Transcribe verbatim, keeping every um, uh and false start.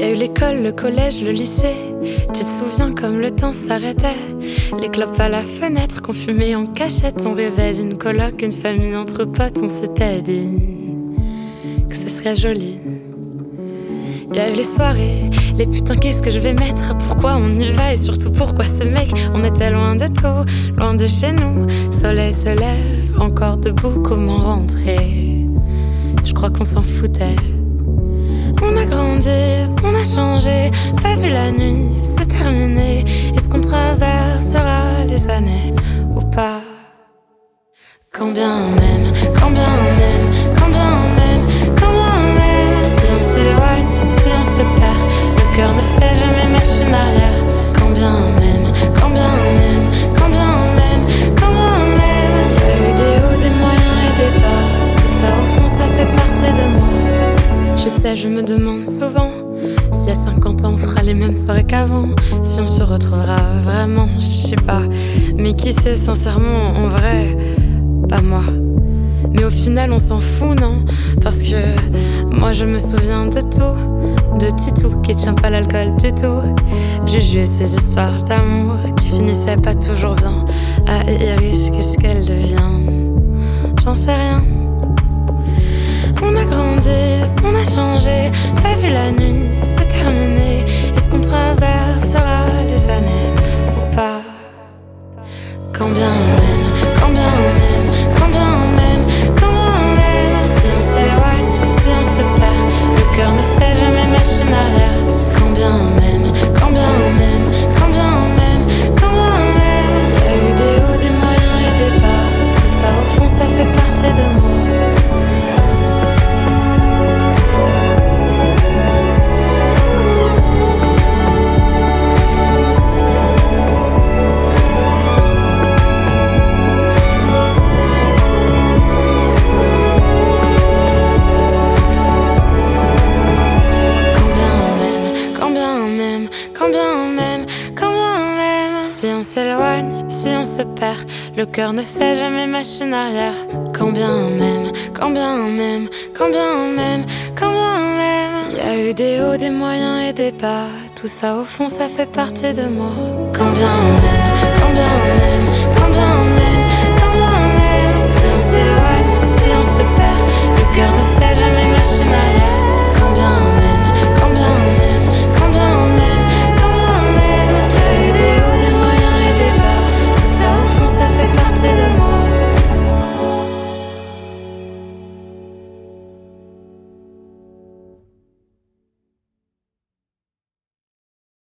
a eu l'école, le collège, le lycée. Tu te souviens comme le temps s'arrêtait. Les clopes à la fenêtre qu'on fumait en cachette. On rêvait d'une coloc, une famille entre potes. On s'était dit que ce serait joli. Il y a eu les soirées, les putains qu'est-ce que je vais mettre. Pourquoi on y va et surtout pourquoi ce mec. On était loin de tout, loin de chez nous. Soleil se lève, encore debout, comment rentrer. Je crois qu'on s'en foutait. On a grandi, on a changé. Pas vu la nuit, c'est terminé. Est-ce qu'on traversera les années ou pas? Quand bien même, quand bien même, quand bien même, quand bien même. Si on s'éloigne, si on se perd, le cœur ne fait jamais machine arrière. Quand bien même, quand bien même, quand bien même, quand bien même. Il y a eu des hauts, des moyens et des bas. Tout ça au fond ça fait partie de moi. Je sais, je me demande souvent si à cinquante ans on fera les mêmes soirées qu'avant. Si on se retrouvera vraiment, je sais pas. Mais qui sait sincèrement, en vrai, pas moi. Mais au final on s'en fout, non? Parce que moi je me souviens de tout. De Titou qui tient pas l'alcool du tout. Juju et ses histoires d'amour qui finissaient pas toujours bien. Ah, et Iris, qu'est-ce qu'elle devient? J'en sais rien. On a grandi, on a changé. Pas vu la nuit, c'est terminé. Est-ce qu'on traversera les années ou pas? Quand bien même, quand bien même, quand bien même, quand bien même. Si on s'éloigne, si on se perd, le cœur ne fait jamais machine arrière. Quand bien même, quand bien même, quand bien même, quand bien même. Il y a eu des hauts, des moyens et des bas. Tout ça au fond ça fait partie de moi. Si on se perd, le cœur ne fait jamais machine arrière. Quand bien même, quand bien même, quand bien même, quand bien même. Il y a eu des hauts, des moyens et des bas. Tout ça au fond ça fait partie de moi. Quand bien même, quand bien même.